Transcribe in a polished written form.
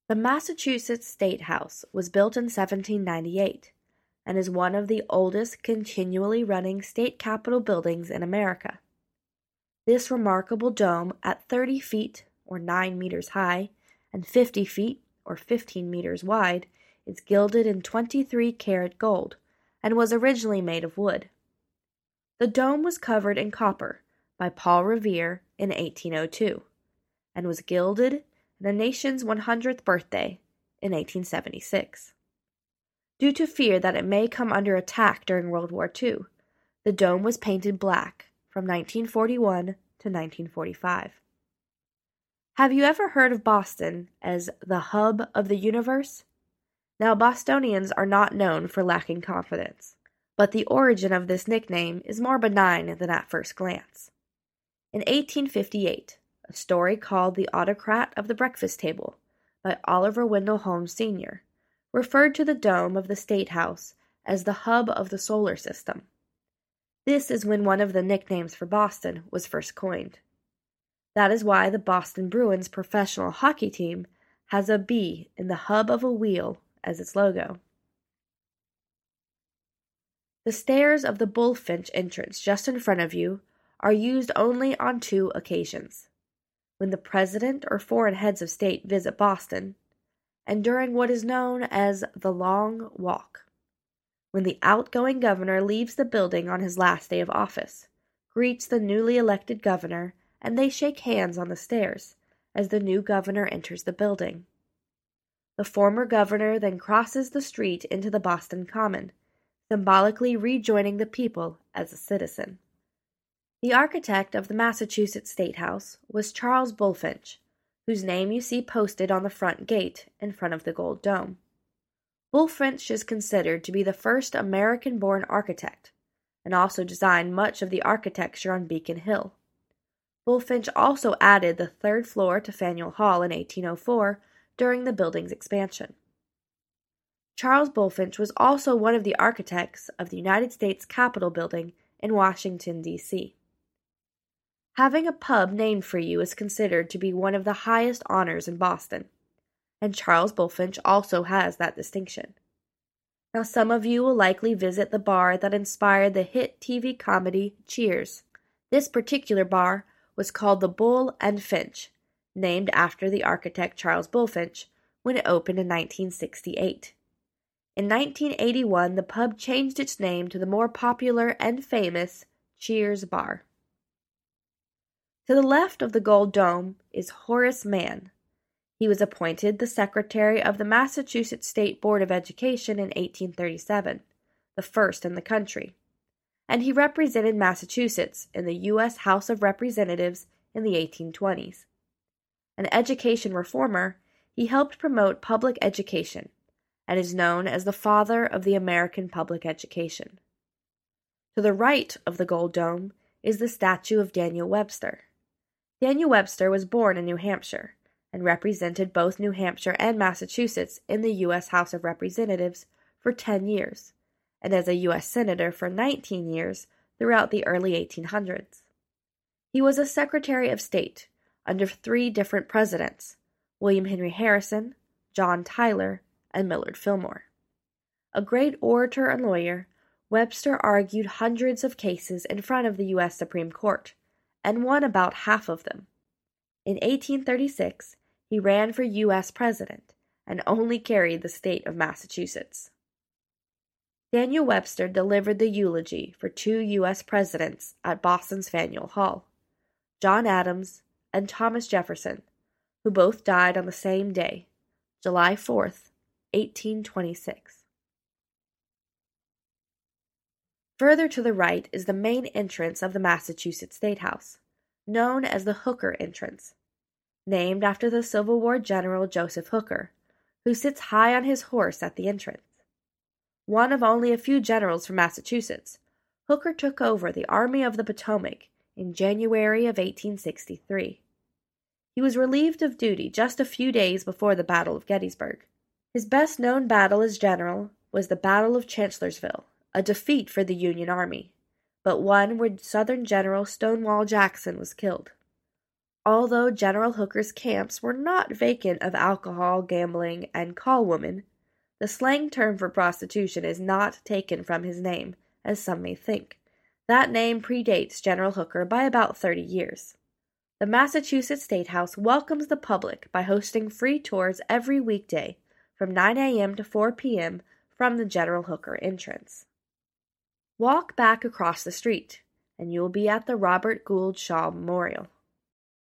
The Massachusetts State House was built in 1798 and is one of the oldest continually running state capitol buildings in America. This remarkable dome, at 30 feet or 9 meters high and 50 feet or 15 meters wide, is gilded in 23-karat gold and was originally made of wood. The dome was covered in copper by Paul Revere in 1802 and was gilded in the nation's 100th birthday in 1876. Due to fear that it may come under attack during World War II, the dome was painted black from 1941 to 1945. Have you ever heard of Boston as the hub of the universe? Now, Bostonians are not known for lacking confidence, but the origin of this nickname is more benign than at first glance. In 1858, a story called The Autocrat of the Breakfast Table by Oliver Wendell Holmes Sr. referred to the dome of the State House as the hub of the solar system. This is when one of the nicknames for Boston was first coined. That is why the Boston Bruins professional hockey team has a bee in the hub of a wheel as its logo. The stairs of the Bullfinch entrance just in front of you are used only on 2 occasions: when the President or foreign heads of state visit Boston, and during what is known as the Long Walk, when the outgoing governor leaves the building on his last day of office, greets the newly elected governor, and they shake hands on the stairs as the new governor enters the building. The former governor then crosses the street into the Boston Common, symbolically rejoining the people as a citizen. The architect of the Massachusetts State House was Charles Bulfinch, whose name you see posted on the front gate in front of the gold dome. Bulfinch is considered to be the first American-born architect, and also designed much of the architecture on Beacon Hill. Bulfinch also added the 3rd floor to Faneuil Hall in 1804 during the building's expansion. Charles Bulfinch was also one of the architects of the United States Capitol building in Washington, D.C. Having a pub named for you is considered to be one of the highest honors in Boston, and Charles Bulfinch also has that distinction. Now, some of you will likely visit the bar that inspired the hit TV comedy Cheers. This particular bar was called the Bull and Finch, named after the architect Charles Bulfinch, when it opened in 1968. In 1981, the pub changed its name to the more popular and famous Cheers Bar. To the left of the Gold Dome is Horace Mann. He was appointed the secretary of the Massachusetts State Board of Education in 1837, the first in the country, and he represented Massachusetts in the U.S. House of Representatives in the 1820s. An education reformer, he helped promote public education and is known as the father of the American public education. To the right of the Gold Dome is the statue of Daniel Webster. Daniel Webster was born in New Hampshire and represented both New Hampshire and Massachusetts in the U.S. House of Representatives for 10 years, and as a U.S. Senator for 19 years throughout the early 1800s. He was a Secretary of State under 3 different presidents: William Henry Harrison, John Tyler, and Millard Fillmore. A great orator and lawyer, Webster argued hundreds of cases in front of the U.S. Supreme Court, and won about half of them. In 1836, he ran for U.S. President and only carried the state of Massachusetts. Daniel Webster delivered the eulogy for 2 U.S. presidents at Boston's Faneuil Hall, John Adams and Thomas Jefferson, who both died on the same day, July 4th, 1826. Further to the right is the main entrance of the Massachusetts State House, known as the Hooker entrance, named after the Civil War General Joseph Hooker, who sits high on his horse at the entrance. One of only a few generals from Massachusetts, Hooker took over the Army of the Potomac in January of 1863. He was relieved of duty just a few days before the Battle of Gettysburg. His best-known battle as general was the Battle of Chancellorsville, a defeat for the Union Army, but one where Southern General Stonewall Jackson was killed. Although General Hooker's camps were not vacant of alcohol, gambling, and call women, the slang term for prostitution is not taken from his name, as some may think. That name predates General Hooker by about 30 years. The Massachusetts State House welcomes the public by hosting free tours every weekday from 9 a.m. to 4 p.m. from the General Hooker entrance. Walk back across the street, and you will be at the Robert Gould Shaw Memorial.